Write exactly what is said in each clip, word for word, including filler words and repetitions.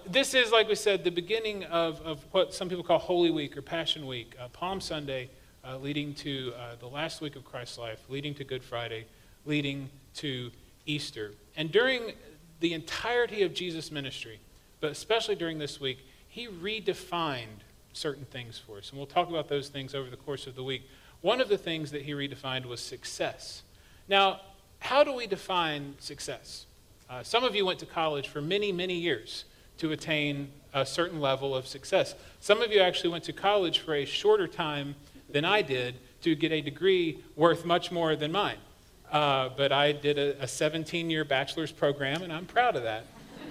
this is, like we said, the beginning of, of what some people call Holy Week or Passion Week, uh, Palm Sunday, uh, leading to uh, the last week of Christ's life, leading to Good Friday, leading to Easter. And during the entirety of Jesus' ministry, but especially during this week, he redefined certain things for us. And we'll talk about those things over the course of the week. One of the things that he redefined was success. Now, how do we define success? Uh, some of you went to college for many, many years to attain a certain level of success. Some of you actually went to college for a shorter time than I did to get a degree worth much more than mine. Uh, but I did a seventeen-year bachelor's program, and I'm proud of that.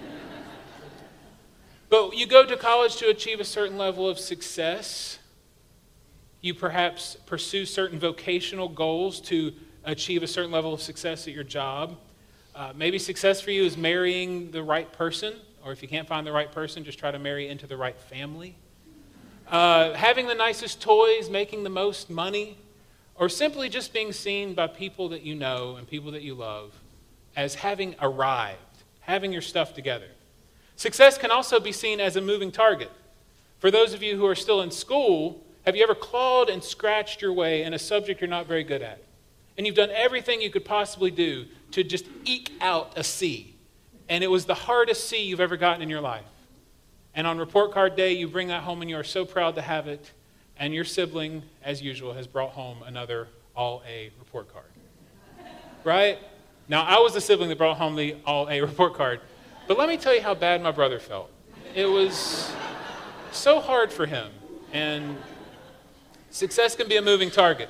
But you go to college to achieve a certain level of success. You perhaps pursue certain vocational goals to achieve a certain level of success at your job. Uh, maybe success for you is marrying the right person, or if you can't find the right person, just try to marry into the right family. Uh, having the nicest toys, making the most money, or simply just being seen by people that you know and people that you love as having arrived, having your stuff together. Success can also be seen as a moving target. For those of you who are still in school, have you ever clawed and scratched your way in a subject you're not very good at? And you've done everything you could possibly do to just eke out a C. And it was the hardest C you've ever gotten in your life. And on report card day, you bring that home and you are so proud to have it. And your sibling, as usual, has brought home another all-A report card. Right? Now, I was the sibling that brought home the all-A report card. But let me tell you how bad my brother felt. It was so hard for him. And success can be a moving target.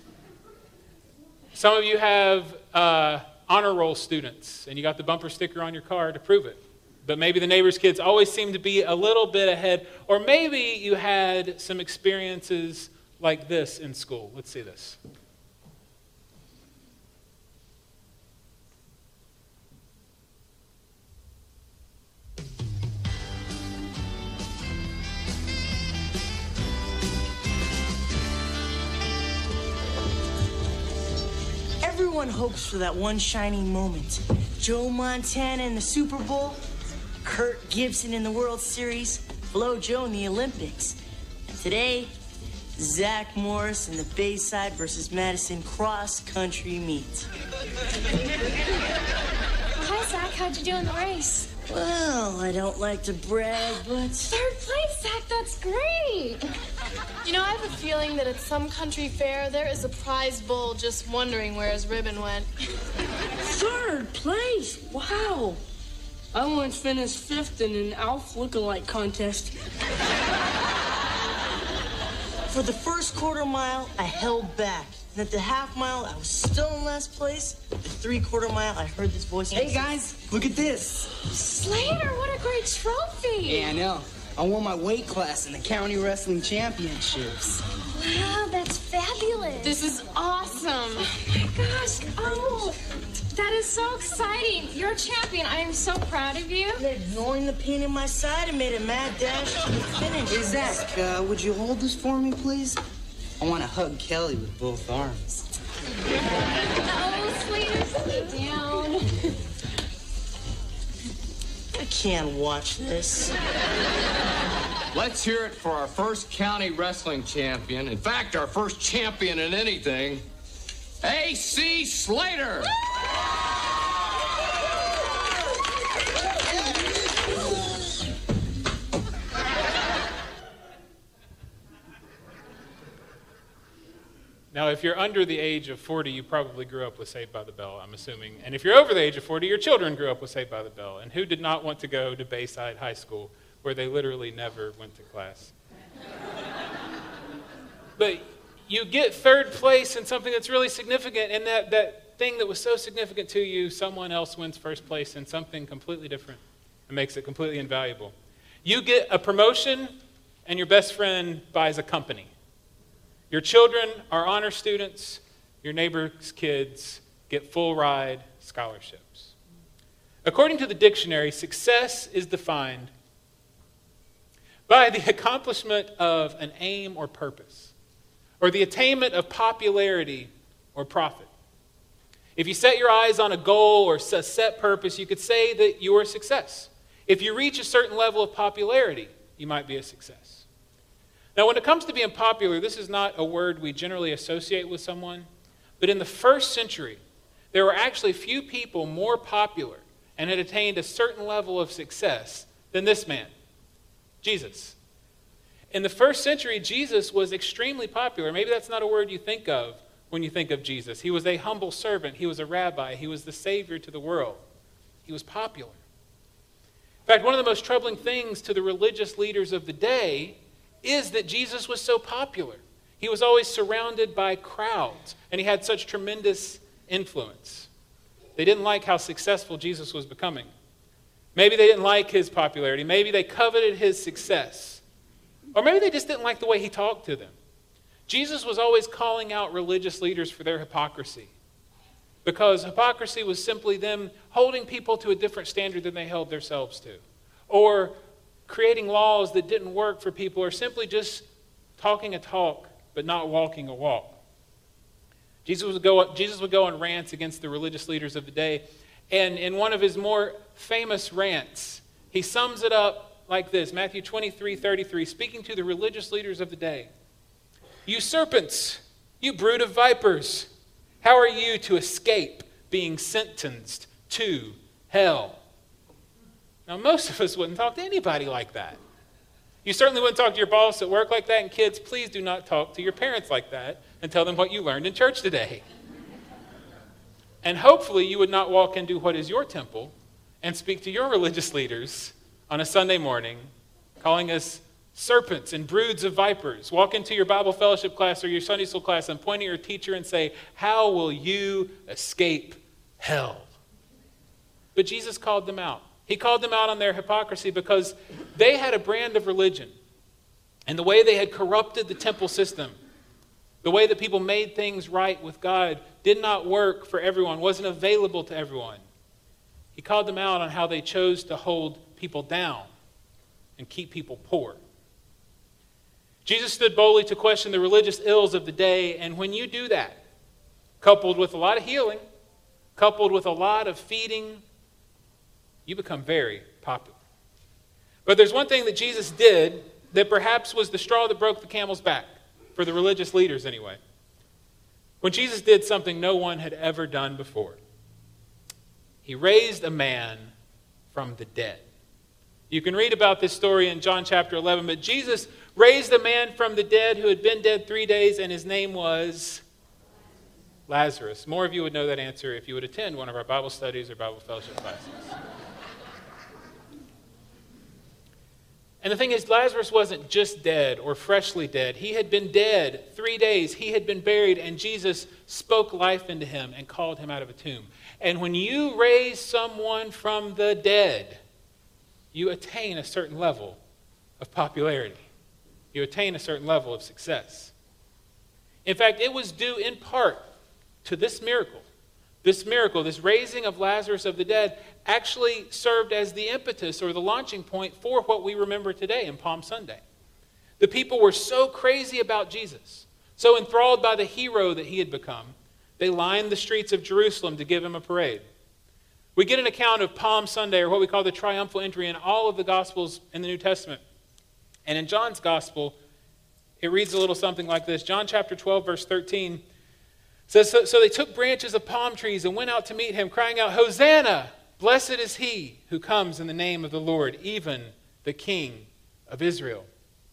Some of you have uh, honor roll students, and you got the bumper sticker on your car to prove it. But maybe the neighbor's kids always seem to be a little bit ahead. Or maybe you had some experiences like this in school. Let's see this. Everyone hopes for that one shining moment. Joe Montana in the Super Bowl, Kurt Gibson in the World Series, Flo Jo in the Olympics. And today, Zach Morris in the Bayside versus Madison cross-country meet. Hi, Zach. How'd you do in the race? Well, I don't like to brag, but... Third place, Zach. That's great. You know, I have a feeling that at some country fair, there is a prize bull just wondering where his ribbon went. Third place? Wow. I once finished fifth in an Alf lookalike contest. For the first quarter mile, I held back. And at the half mile, I was still in last place. At the three-quarter mile, I heard this voice. Hey, guys, look at this. Slater, what a great trophy. Yeah, I know. I won my weight class in the county wrestling championships. Wow, that's fabulous. This is awesome. Oh, my gosh. Oh, that is so exciting. You're a champion. I am so proud of you. And ignoring the pain in my side, I made a mad dash to the finish. Hey, Zach, uh, would you hold this for me, please? I want to hug Kelly with both arms. Oh, Slater, sit down. I can't watch this. Let's hear it for our first county wrestling champion. In fact, our first champion in anything, A C Slater. Now, if you're under the age of forty, you probably grew up with Saved by the Bell, I'm assuming. And if you're over the age of forty, your children grew up with Saved by the Bell. And who did not want to go to Bayside High School, where they literally never went to class? But you get third place in something that's really significant, and that, that thing that was so significant to you, someone else wins first place in something completely different and makes it completely invaluable. You get a promotion, and your best friend buys a company. Your children are honor students. Your neighbor's kids get full ride scholarships. According to the dictionary, success is defined by the accomplishment of an aim or purpose, or the attainment of popularity or profit. If you set your eyes on a goal or a set purpose, you could say that you're a success. If you reach a certain level of popularity, you might be a success. Now, when it comes to being popular, this is not a word we generally associate with someone, but in the first century, there were actually few people more popular and had attained a certain level of success than this man, Jesus. In the first century, Jesus was extremely popular. Maybe that's not a word you think of when you think of Jesus. He was a humble servant. He was a rabbi. He was the Savior to the world. He was popular. In fact, one of the most troubling things to the religious leaders of the day is that Jesus was so popular. He was always surrounded by crowds, and he had such tremendous influence. They didn't like how successful Jesus was becoming. Maybe they didn't like his popularity. Maybe they coveted his success. Or maybe they just didn't like the way he talked to them. Jesus was always calling out religious leaders for their hypocrisy, because hypocrisy was simply them holding people to a different standard than they held themselves to, or creating laws that didn't work for people, or simply just talking a talk but not walking a walk. Jesus would go, Jesus would go on rants against the religious leaders of the day, and in one of his more famous rants, he sums it up like this, Matthew twenty-three thirty-three, speaking to the religious leaders of the day. You serpents, you brood of vipers, how are you to escape being sentenced to hell? Now, most of us wouldn't talk to anybody like that. You certainly wouldn't talk to your boss at work like that, and kids, please do not talk to your parents like that and tell them what you learned in church today. And hopefully you would not walk into what is your temple and speak to your religious leaders on a Sunday morning, calling us serpents and broods of vipers. Walk into your Bible fellowship class or your Sunday school class and point at your teacher and say, how will you escape hell? But Jesus called them out. He called them out on their hypocrisy because they had a brand of religion. And the way they had corrupted the temple system, the way that people made things right with God, did not work for everyone, wasn't available to everyone. He called them out on how they chose to hold people down and keep people poor. Jesus stood boldly to question the religious ills of the day, and when you do that, coupled with a lot of healing, coupled with a lot of feeding, you become very popular. But there's one thing that Jesus did that perhaps was the straw that broke the camel's back, for the religious leaders anyway. When Jesus did something no one had ever done before, he raised a man from the dead. You can read about this story in John chapter eleven, but Jesus raised a man from the dead who had been dead three days, and his name was Lazarus. More of you would know that answer if you would attend one of our Bible studies or Bible fellowship classes. And the thing is, Lazarus wasn't just dead or freshly dead. He had been dead three days. He had been buried, and Jesus spoke life into him and called him out of a tomb. And when you raise someone from the dead, you attain a certain level of popularity. You attain a certain level of success. In fact, it was due in part to this miracle. This miracle, this raising of Lazarus of the dead, actually served as the impetus or the launching point for what we remember today in Palm Sunday. The people were so crazy about Jesus, so enthralled by the hero that he had become, they lined the streets of Jerusalem to give him a parade. We get an account of Palm Sunday, or what we call the triumphal entry, in all of the Gospels in the New Testament. And in John's Gospel, it reads a little something like this. John chapter twelve, verse thirteen says, so, so they took branches of palm trees and went out to meet him, crying out, Hosanna! Blessed is he who comes in the name of the Lord, even the King of Israel.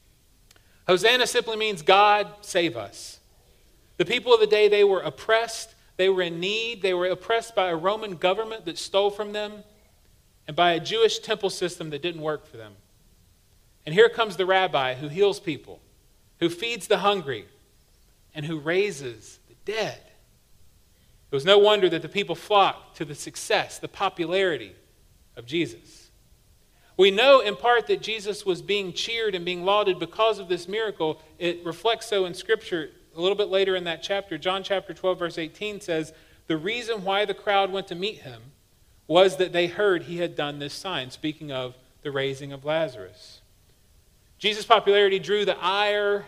Hosanna simply means God save us. The people of the day, they were oppressed. They were in need. They were oppressed by a Roman government that stole from them and by a Jewish temple system that didn't work for them. And here comes the rabbi who heals people, who feeds the hungry, and who raises the dead. It was no wonder that the people flocked to the success, the popularity of Jesus. We know in part that Jesus was being cheered and being lauded because of this miracle. It reflects so in Scripture. A little bit later in that chapter, John chapter twelve, verse eighteen says, the reason why the crowd went to meet him was that they heard he had done this sign, speaking of the raising of Lazarus. Jesus' popularity drew the ire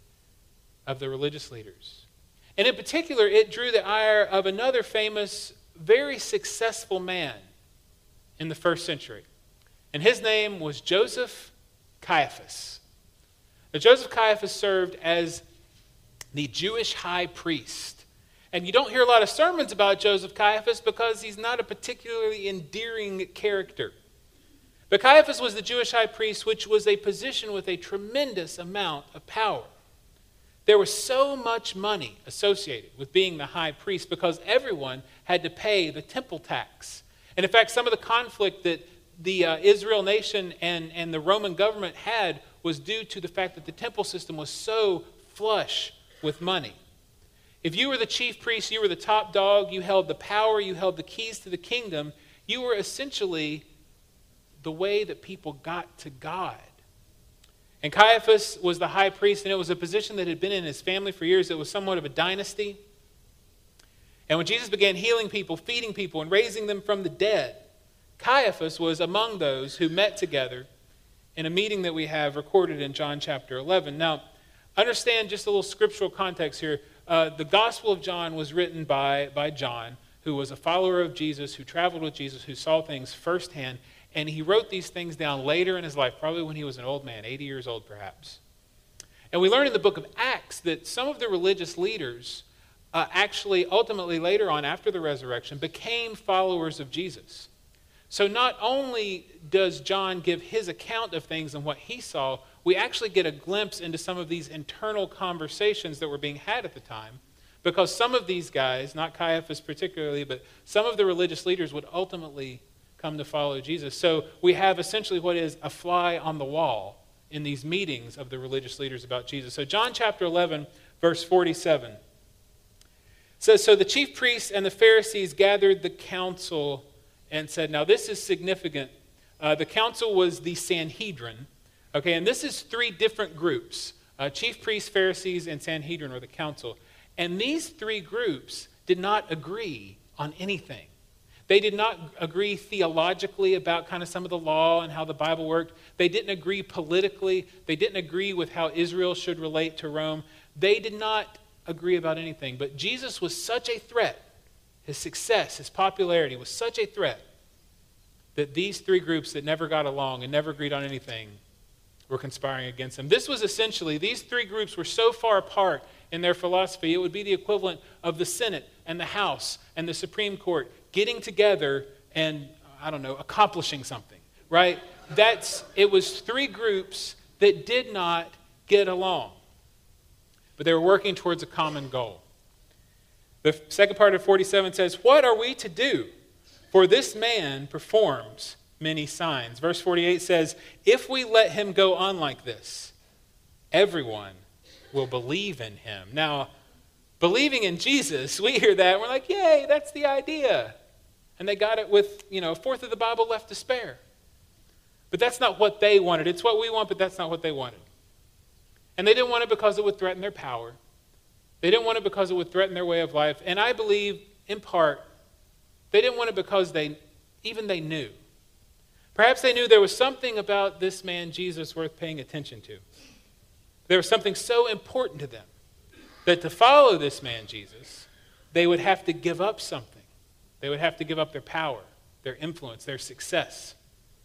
of the religious leaders. And in particular, it drew the ire of another famous, very successful man in the first century. And his name was Joseph Caiaphas. Now, Joseph Caiaphas served as the Jewish high priest. And you don't hear a lot of sermons about Joseph Caiaphas because he's not a particularly endearing character. But Caiaphas was the Jewish high priest, which was a position with a tremendous amount of power. There was so much money associated with being the high priest because everyone had to pay the temple tax. And in fact, some of the conflict that the uh, Israel nation and, and the Roman government had was due to the fact that the temple system was so flush with money. If you were the chief priest, you were the top dog, you held the power, you held the keys to the kingdom, you were essentially the way that people got to God. And Caiaphas was the high priest, and it was a position that had been in his family for years. It was somewhat of a dynasty. And when Jesus began healing people, feeding people, and raising them from the dead, Caiaphas was among those who met together in a meeting that we have recorded in John chapter eleven. Now, understand just a little scriptural context here. Uh, the Gospel of John was written by, by John, who was a follower of Jesus, who traveled with Jesus, who saw things firsthand. And he wrote these things down later in his life, probably when he was an old man, eighty years old perhaps. And we learn in the book of Acts that some of the religious leaders uh, actually ultimately later on after the resurrection became followers of Jesus. So not only does John give his account of things and what he saw, we actually get a glimpse into some of these internal conversations that were being had at the time, because some of these guys, not Caiaphas particularly, but some of the religious leaders would ultimately come to follow Jesus. So we have essentially what is a fly on the wall in these meetings of the religious leaders about Jesus. So John chapter eleven, verse forty-seven says, "So the chief priests and the Pharisees gathered the council and said," now this is significant. Uh, the council was the Sanhedrin. Okay, and this is three different groups. Uh, chief priests, Pharisees, and Sanhedrin were the council. And these three groups did not agree on anything. They did not agree theologically about kind of some of the law and how the Bible worked. They didn't agree politically. They didn't agree with how Israel should relate to Rome. They did not agree about anything. But Jesus was such a threat. His success, his popularity was such a threat that these three groups that never got along and never agreed on anything were conspiring against him. This was essentially, these three groups were so far apart in their philosophy, it would be the equivalent of the Senate and the House and the Supreme Court getting together and, I don't know, accomplishing something, right? That's, it was three groups that did not get along, but they were working towards a common goal. The second part of forty-seven says, "What are we to do? For this man performs many signs." Verse forty-eight says, "If we let him go on like this, everyone will believe in him." Now, believing in Jesus, we hear that and we're like, yay, that's the idea. And they got it with, you know, a fourth of the Bible left to spare. But that's not what they wanted. It's what we want, but that's not what they wanted. And they didn't want it because it would threaten their power. They didn't want it because it would threaten their way of life. And I believe, in part, they didn't want it because they, even they knew. Perhaps they knew there was something about this man, Jesus, worth paying attention to. There was something so important to them that to follow this man, Jesus, they would have to give up something. They would have to give up their power, their influence, their success.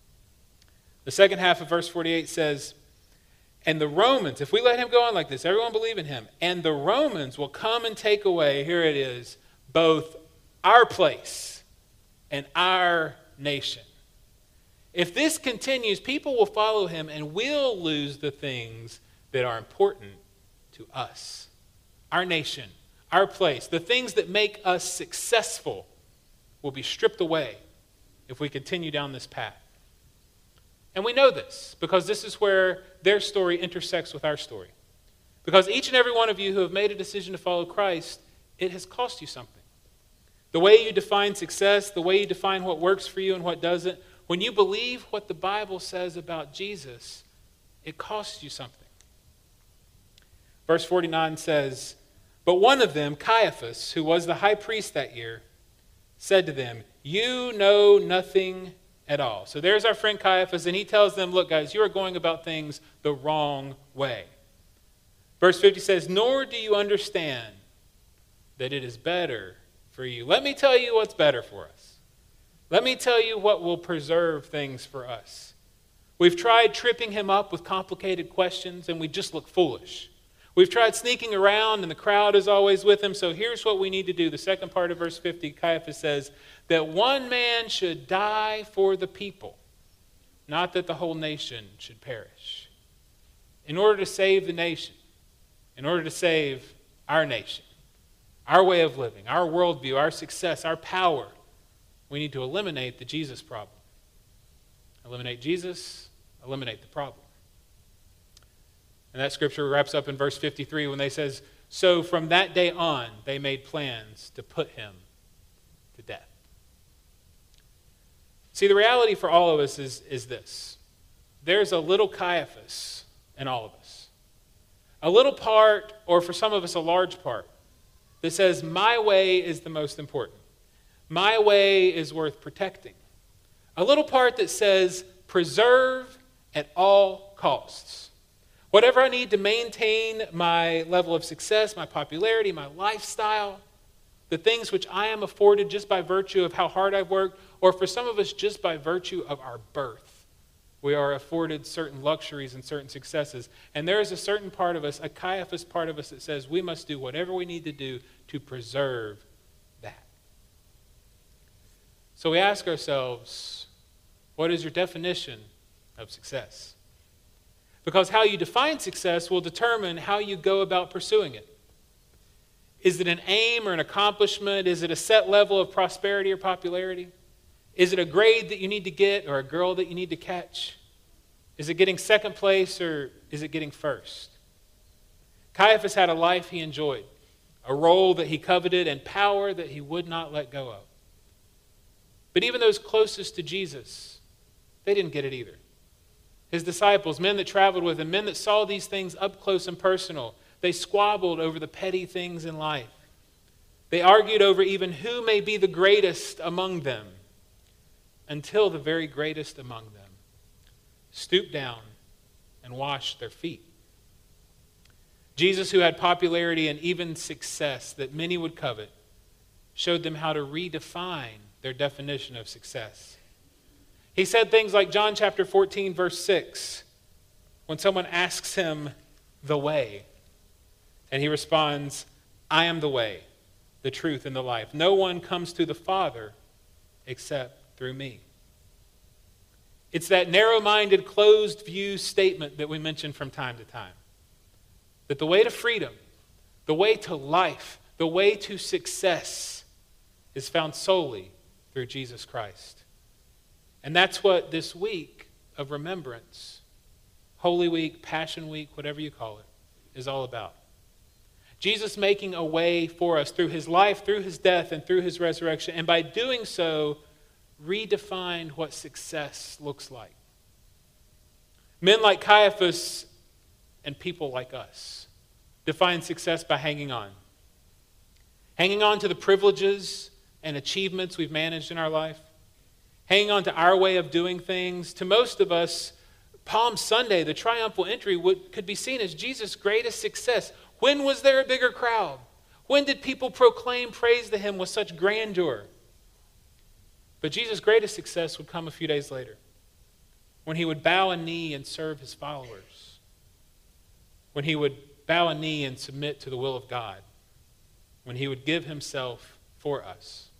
The second half of verse forty-eight says, "And the Romans," if we let him go on like this, everyone believe in him, "and the Romans will come and take away," here it is, "both our place and our nation." If this continues, people will follow him and we'll lose the things that are important to us. Our nation, our place, the things that make us successful will be stripped away if we continue down this path. And we know this because this is where their story intersects with our story. Because each and every one of you who have made a decision to follow Christ, it has cost you something. The way you define success, the way you define what works for you and what doesn't, when you believe what the Bible says about Jesus, it costs you something. Verse forty-nine says, "But one of them, Caiaphas, who was the high priest that year, said to them, 'You know nothing at all.'" So there's our friend Caiaphas, and he tells them, "Look, guys, you are going about things the wrong way." Verse fifty says, "Nor do you understand that it is better for you." Let me tell you what's better for us. Let me tell you what will preserve things for us. We've tried tripping him up with complicated questions, and we just look foolish. We've tried sneaking around, and the crowd is always with him. So here's what we need to do. The second part of verse fifty, Caiaphas says that one man should die for the people, not that the whole nation should perish. In order to save the nation, in order to save our nation, our way of living, our worldview, our success, our power, we need to eliminate the Jesus problem. Eliminate Jesus, eliminate the problem. And that scripture wraps up in verse fifty-three when they says, so from that day on, they made plans to put him to death. See, the reality for all of us is, is this. There's a little Caiaphas in all of us. A little part, or for some of us a large part, that says my way is the most important. My way is worth protecting. A little part that says preserve at all costs. Whatever I need to maintain my level of success, my popularity, my lifestyle, the things which I am afforded just by virtue of how hard I've worked, or for some of us just by virtue of our birth. We are afforded certain luxuries and certain successes. And there is a certain part of us, a Caiaphas part of us, that says we must do whatever we need to do to preserve that. So we ask ourselves, what is your definition of success? Because how you define success will determine how you go about pursuing it. Is it an aim or an accomplishment? Is it a set level of prosperity or popularity? Is it a grade that you need to get or a girl that you need to catch? Is it getting second place or is it getting first? Caiaphas had a life he enjoyed, a role that he coveted, and power that he would not let go of. But even those closest to Jesus, they didn't get it either. His disciples, men that traveled with him, men that saw these things up close and personal, they squabbled over the petty things in life. They argued over even who may be the greatest among them, until the very greatest among them stooped down and washed their feet. Jesus, who had popularity and even success that many would covet, showed them how to redefine their definition of success. He said things like John chapter fourteen, verse six, when someone asks him the way, and he responds, I am the way, the truth, and the life. No one comes to the Father except through me. It's that narrow-minded, closed-view statement that we mention from time to time. That the way to freedom, the way to life, the way to success is found solely through Jesus Christ. And that's what this week of remembrance, Holy Week, Passion Week, whatever you call it, is all about. Jesus making a way for us through his life, through his death, and through his resurrection. And by doing so, redefined what success looks like. Men like Caiaphas and people like us define success by hanging on. Hanging on to the privileges and achievements we've managed in our life. Hanging on to our way of doing things. To most of us, Palm Sunday, the triumphal entry, would, could be seen as Jesus' greatest success. When was there a bigger crowd? When did people proclaim praise to him with such grandeur? But Jesus' greatest success would come a few days later, when he would bow a knee and serve his followers, when he would bow a knee and submit to the will of God, when he would give himself for us.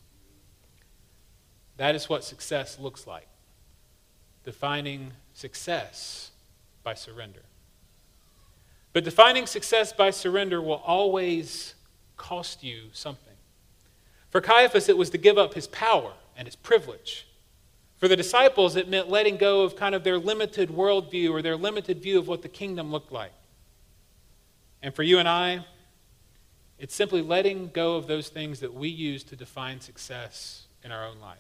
That is what success looks like, defining success by surrender. But defining success by surrender will always cost you something. For Caiaphas, it was to give up his power and his privilege. For the disciples, it meant letting go of kind of their limited worldview or their limited view of what the kingdom looked like. And for you and I, it's simply letting go of those things that we use to define success in our own life.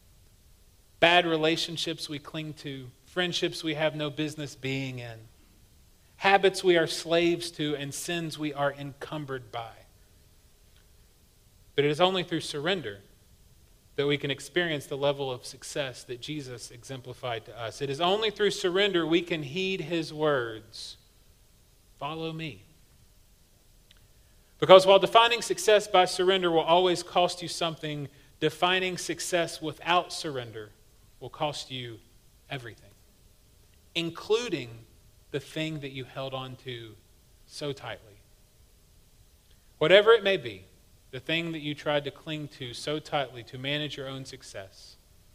Bad relationships we cling to, friendships we have no business being in, habits we are slaves to, and sins we are encumbered by. But it is only through surrender that we can experience the level of success that Jesus exemplified to us. It is only through surrender we can heed his words, follow me. Because while defining success by surrender will always cost you something, defining success without surrender will cost you everything. including the thing that you held on to so tightly. Whatever it may be, the thing that you tried to cling to so tightly to manage your own success.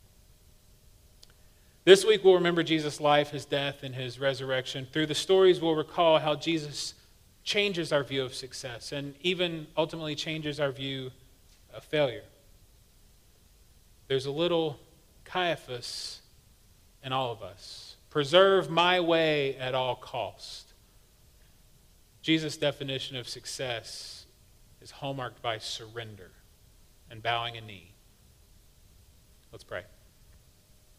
This week we'll remember Jesus' life, his death, and his resurrection. Through the stories we'll recall how Jesus changes our view of success and even ultimately changes our view of failure. There's a little Caiaphas in all of us. Preserve my way at all cost. Jesus' definition of success is hallmarked by surrender and bowing a knee. Let's pray.